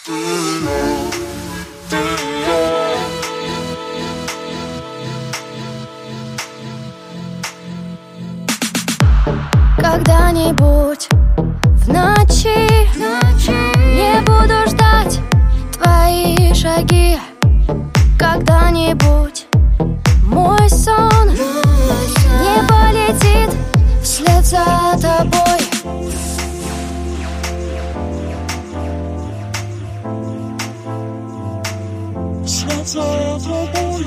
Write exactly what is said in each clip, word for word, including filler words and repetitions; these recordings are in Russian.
Когда-нибудь в ночи, в ночи не буду ждать твои шаги. Когда-нибудь мой сон, мой сон не полетит вслед за тобой. Вслед за тобой.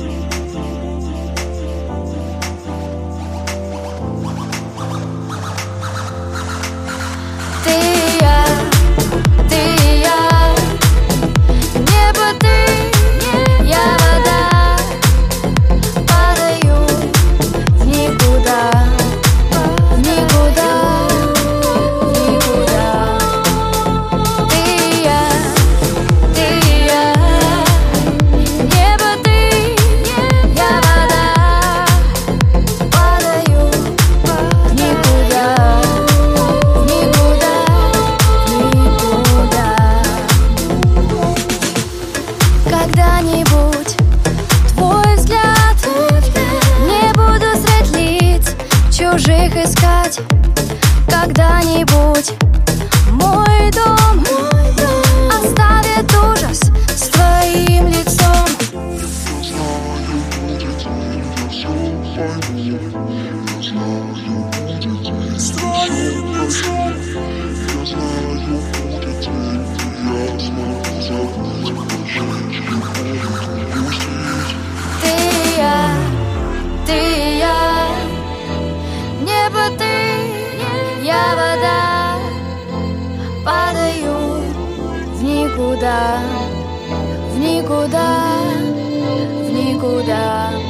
Когда-нибудь твой взгляд, не буду средь лиц чужих искать. Когда-нибудь мой дом оставит ужас с твоим лицом. С твоим лицом. Ты и я, ты и я, небо ты, я вода, падаю в никуда, в никуда, в никуда.